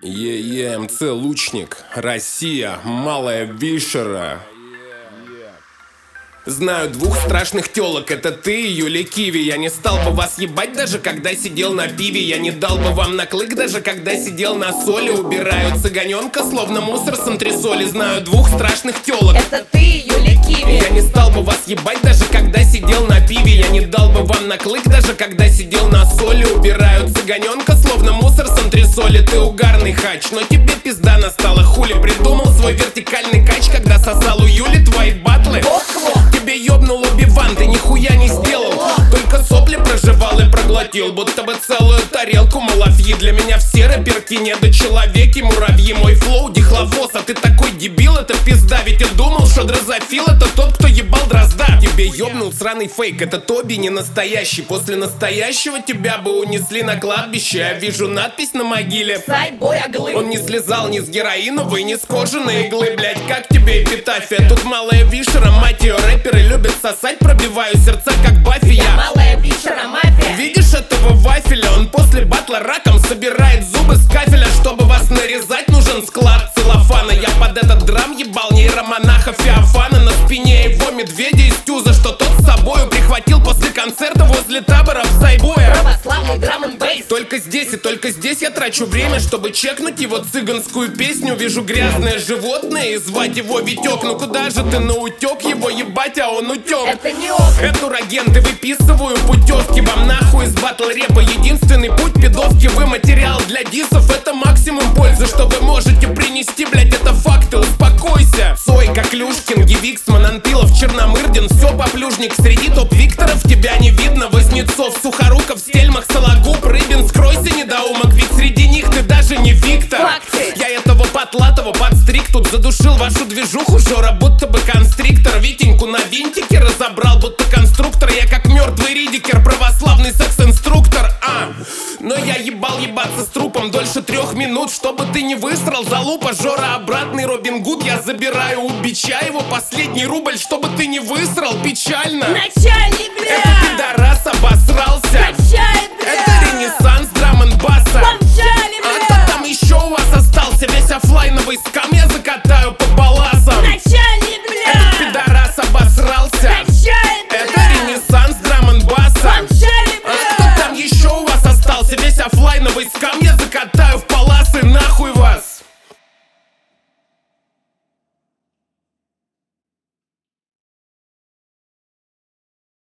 МЦ Лучник, Россия, Малая Вишера. Знаю двух страшных тёлок, это ты и Юля Киви. Я не стал бы вас ебать, даже когда сидел на пиве. Я не дал бы вам на клык, даже когда сидел на соли. Убираю цыганёнка, словно мусор с антресоли. Знаю двух страшных тёлок, это ты и Юля Киви. Я не стал бы вас ебать, даже когда сидел на пиве. Я не дал бы вам на клык, даже когда сидел на соли. Убираю цыганёнка, словно мусор с антресоли. Ты угарный хач, но тебе пизда настала. Хули придумал свой вертикальный кач, когда сосал у Юли твои батлы. Тебе ёбнул Оби-Ван, ты нихуя не сделал. Только сопли прожевал и проглотил, будто бы целую тарелку малафьи. Для меня все рэперки недочеловеки, муравьи. Мой флоу дихлофос, а ты такой дебил, это пизда. Ведь я думал, что дрозофил это тот, кто ебал дрозда. Тебе ёбнул сраный фейк, это Тоби не настоящий. После настоящего тебя бы унесли на кладбище. Я вижу надпись на могиле: Сайбой оглы. Он не слезал ни с героиновой, ни с кожаной иглы. Блять, как тебе эпитафия? Тут Малая Вишера, мать её, рэперы любят сосать. Пробиваю сердца, как Баффи я. Малая Вишера, мафия. Видишь этого вафеля? Он после батла раком собирает зубы с кафеля. Чтобы вас нарезать, нужен склад целлофана. Я под этот драм ебал нейромонаха Феофана. На спине его медведя из тюза, что тот с собою прихватил после концерта возле табора в Сайбоя. Православный драм-н-бейс. Только здесь и только здесь я трачу время, чтобы чекнуть его цыганскую песню. Вижу грязное животное и звать его Витек. Ну куда же ты наутек его ебать, а он утек? Это не ок. Это урагенты, выписываю путевки вам нахуй из батл рэпа. Единственный путь пидовки, вы материал для дисов. Это максимум пользы, что вы можете принести, блять, это факты, успокойся. Цой, Коклюшкин, Гевиксман, Анпилов, Черномырдин, все поплюжник. Среди топ-викторов тебя не видно. Вознецов, Сухоруков, Стельмах, Сологуб, Рыбин, скройся, недоумок, ведь среди них ты даже не Виктор. Факты. Я этого потлатого подстриг, тут задушил вашу движуху, Жора, будто бы констриктор. Витеньку на винтике разобрал, будто конструктор. Я как мертвый Ридикер, православный секс-инструктор. Но я ебал ебаться с трупом дольше 3 минут, чтобы ты не высрал залупа. Жора, обратный Робин Гуд, я забираю у бича его последний рубль, чтобы ты не высрал, печально. Начальник, блядь.